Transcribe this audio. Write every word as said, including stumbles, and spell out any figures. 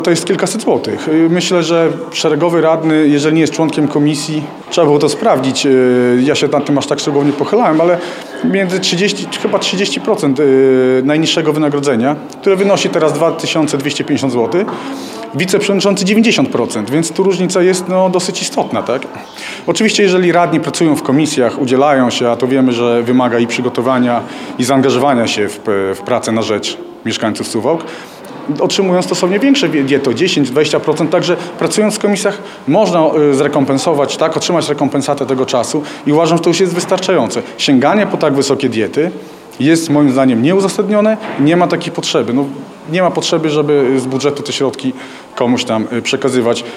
To jest kilkaset złotych. Myślę, że szeregowy radny, jeżeli nie jest członkiem komisji, trzeba było to sprawdzić. Ja się nad tym aż tak szczegółowo nie pochylałem, ale między trzydzieści, chyba trzydzieści procent najniższego wynagrodzenia, które wynosi teraz dwa tysiące dwieście pięćdziesiąt złotych, wiceprzewodniczący dziewięćdziesiąt procent, więc tu różnica jest no, dosyć istotna. Tak? Oczywiście jeżeli radni pracują w komisjach, udzielają się, a to wiemy, że wymaga i przygotowania, i zaangażowania się w, w pracę na rzecz mieszkańców Suwałk, otrzymują stosownie większe diety, dziesięć do dwudziestu procent, także pracując w komisjach można zrekompensować, tak, otrzymać rekompensatę tego czasu i uważam, że to już jest wystarczające. Sięganie po tak wysokie diety jest moim zdaniem nieuzasadnione, nie ma takiej potrzeby. No, nie ma potrzeby, żeby z budżetu te środki komuś tam przekazywać.